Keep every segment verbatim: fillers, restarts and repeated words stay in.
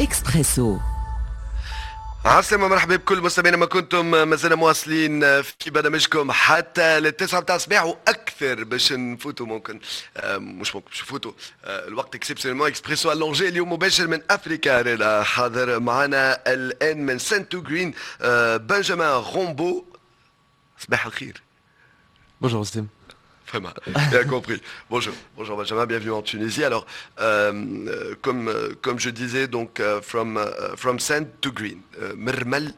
إكسبريسو. عسلامة مرحبا بكل مستمعينا، ما كنتم مازلنا مواصلين في برنامجكم حتى للتسعة متاع الصباح واكثر باش نفوتوا ممكن آه مش ممكن باش نفوتوا آه الوقت اكسبسيونيلمون اكسبريسو اللونجي اليوم مباشر من افريكا. رانا حاضر معنا الان من سانت تو جرين آه بنجامين رومبو. صباح الخير. Bonjour Stem. Vraiment, bien compris. Bonjour, bonjour Benjamin, bienvenue en Tunisie. Alors, euh, comme, euh, comme je disais, donc, uh, from, uh, from sand to green, مرمل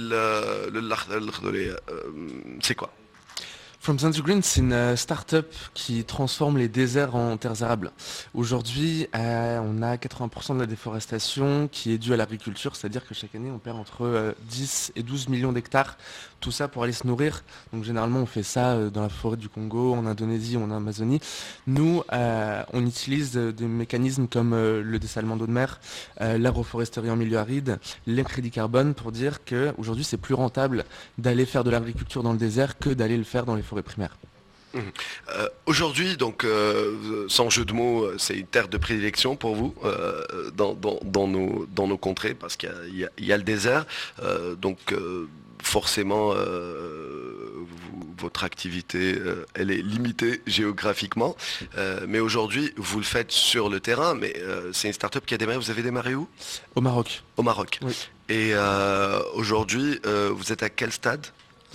للأخضرية, c'est quoi? From Sand to Green, c'est une euh, start-up qui transforme les déserts en terres arables. Aujourd'hui, euh, on a quatre-vingts pour cent de la déforestation qui est due à l'agriculture, c'est-à-dire que chaque année, on perd entre euh, dix et douze millions d'hectares, tout ça pour aller se nourrir. Donc généralement, on fait ça euh, dans la forêt du Congo, en Indonésie ou en Amazonie. Nous, euh, on utilise euh, des mécanismes comme euh, le dessalement d'eau de mer, euh, l'agroforesterie en milieu aride, les crédits carbone, pour dire qu'aujourd'hui, c'est plus rentable d'aller faire de l'agriculture dans le désert que d'aller le faire dans les forêts primaires. Mmh. Euh, aujourd'hui, donc, euh, sans jeu de mots, c'est une terre de prédilection pour vous euh, dans, dans, dans, nos, dans nos contrées, parce qu'il y a, il y a le désert. Euh, donc, euh, forcément, euh, vous, votre activité, euh, elle est limitée géographiquement. Euh, mais aujourd'hui, vous le faites sur le terrain. Mais euh, c'est une start-up qui a démarré. Vous avez démarré où? Au Maroc. Au Maroc. Oui. Et euh, aujourd'hui, euh, vous êtes à quel stade?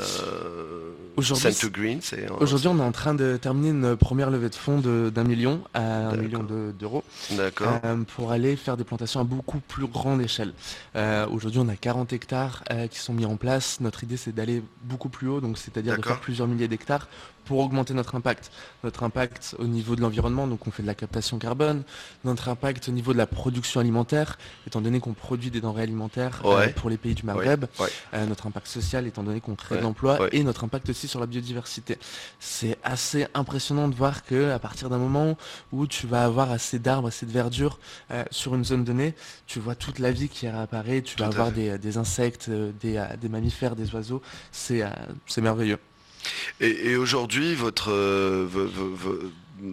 Euh, Aujourd'hui, Sand to Green, c'est... Aujourd'hui, on est en train de terminer une première levée de fonds de, d'un million à un D'accord. million de, d'euros D'accord. euh, pour aller faire des plantations à beaucoup plus grande échelle. Euh, aujourd'hui, on a quarante hectares euh, qui sont mis en place. Notre idée, c'est d'aller beaucoup plus haut, donc c'est-à-dire de D'accord. faire plusieurs milliers d'hectares pour augmenter notre impact. Notre impact au niveau de l'environnement, donc on fait de la captation carbone. Notre impact au niveau de la production alimentaire, étant donné qu'on produit des denrées alimentaires Ouais. euh, pour les pays du Maghreb. Ouais. Ouais. Euh, notre impact social, étant donné qu'on crée Ouais. de l'emploi, Ouais. et notre impact aussi sur la biodiversité. C'est assez impressionnant de voir que à partir d'un moment où tu vas avoir assez d'arbres, assez de verdure euh, sur une zone donnée, tu vois toute la vie qui réapparaît, tu Tout vas à avoir fait. des, des insectes, euh, des, euh, des mammifères, des oiseaux. C'est euh, c'est merveilleux. Et, et aujourd'hui, votre, euh, v- v- v-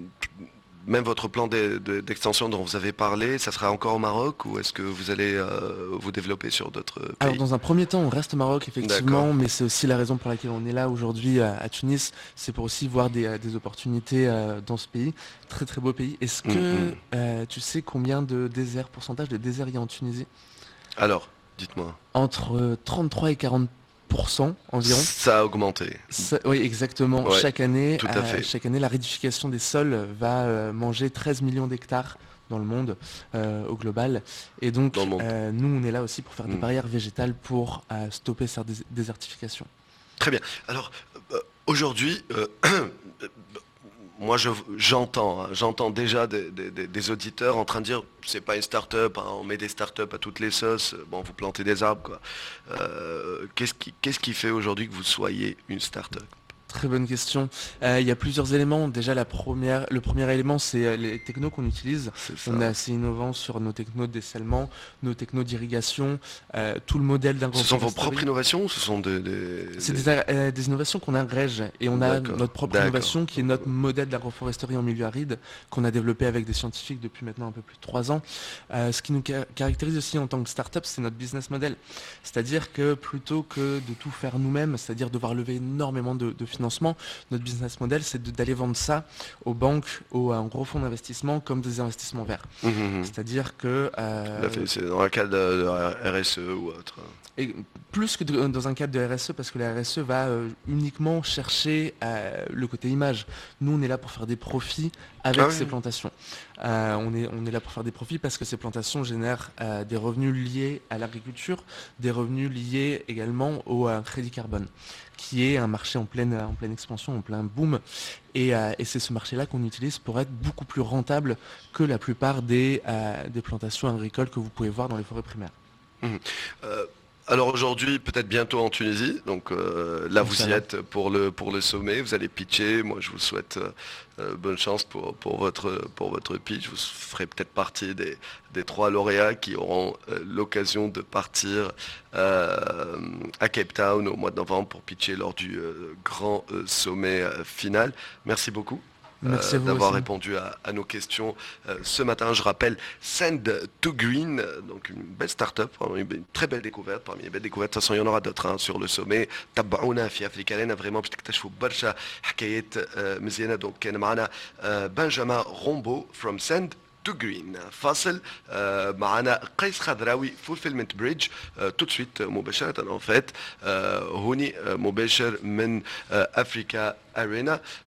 même votre plan de- de- d'extension dont vous avez parlé, ça sera encore au Maroc ou est-ce que vous allez euh, vous développer sur d'autres pays? Alors dans un premier temps, on reste au Maroc effectivement, D'accord. mais c'est aussi la raison pour laquelle on est là aujourd'hui à, à Tunis. C'est pour aussi voir des, euh, des opportunités euh, dans ce pays, très très beau pays. Est-ce que Mhm. euh, tu sais combien de déserts, pourcentage de déserts il y a en Tunisie? Alors, dites-moi. Entre euh, trente-trois et quarante pour cent environ. Ça a augmenté. Ça- oui, exactement. Ouais, chaque année, tout à euh, fait. chaque année, la rédification des sols va euh, manger treize millions d'hectares dans le monde euh, au global. Et donc, Dans le monde. euh, nous, on est là aussi pour faire des Mm. barrières végétales pour euh, stopper cette dés- désertification. Très bien. Alors, euh, aujourd'hui, euh, moi je- j'entends, hein, j'entends déjà des, des- des- des auditeurs en train de dire c'est pas une start-up, hein, on met des start-up à toutes les sauces, bon vous plantez des arbres quoi. Euh, qu'est-ce qui, qu'est-ce qui fait aujourd'hui que vous soyez une start-up? Très bonne question. Euh, Il y a plusieurs éléments. Déjà, la première, le premier élément, c'est euh, les technos qu'on utilise. C'est ça. On est assez innovant sur nos technos de dessalement, nos technos d'irrigation, euh, tout le modèle d'un Ce sont vos propres innovations ou ce sont des... des- C'est des- des, euh, des innovations qu'on agrège et on a D'accord, notre propre d'accord. innovation qui est notre modèle d'agroforesterie en milieu aride qu'on a développé avec des scientifiques depuis maintenant un peu plus de trois ans. Euh, ce qui nous ca- caractérise aussi en tant que start-up, c'est notre business model. C'est-à-dire que plutôt que de tout faire nous-mêmes, c'est-à-dire devoir lever énormément de, de financement, notre business model, c'est de- d'aller vendre ça aux banques, aux, à un gros fonds d'investissement comme des investissements verts. Mhm, mhm. C'est-à-dire que euh, Tout à fait, c'est dans le cadre de, de R S E ou autre. et plus que de- dans un cadre de R S E, parce que la R S E va euh, uniquement chercher euh, le côté image. Nous, on est là pour faire des profits avec Ah oui. ces plantations. Euh, on est, on est là pour faire des profits parce que ces plantations génèrent euh, des revenus liés à l'agriculture, des revenus liés également au euh, crédit carbone, qui est un marché en pleine, en pleine expansion, en plein boom. Et, euh, et c'est ce marché-là qu'on utilise pour être beaucoup plus rentable que la plupart des, euh, des plantations agricoles que vous pouvez voir dans les forêts primaires. Euh, alors aujourd'hui, peut-être bientôt en Tunisie, donc euh, là vous y Inch'Allah. êtes pour le, pour le sommet, vous allez pitcher, moi je vous souhaite euh, euh, bonne chance pour, pour, votre, pour votre pitch, vous ferez peut-être partie des, des trois lauréats qui auront euh, l'occasion de partir euh, à Cape Town au mois de novembre pour pitcher lors du euh, grand euh, sommet euh, final. Merci beaucoup. Merci à vous d'avoir aussi. répondu à, à nos questions euh, ce matin. Je rappelle Send to Green, euh, donc une belle start-up, vraiment une, une très belle découverte. Parmi les belles découvertes, de toute façon, il y en aura d'autres hein, sur le sommet. تابعونا في افريكا vraiment باش تكتشفوا برشا حكايات آه، مزيانه. دونك كان معنا آه، بنجامين رومبو from Send to Green. فاصل آه، معنا قيس خضراوي فولفيلمنت بريدج تو سويت مباشره ان فات هوني آه، مباشر من افريكا ارينا.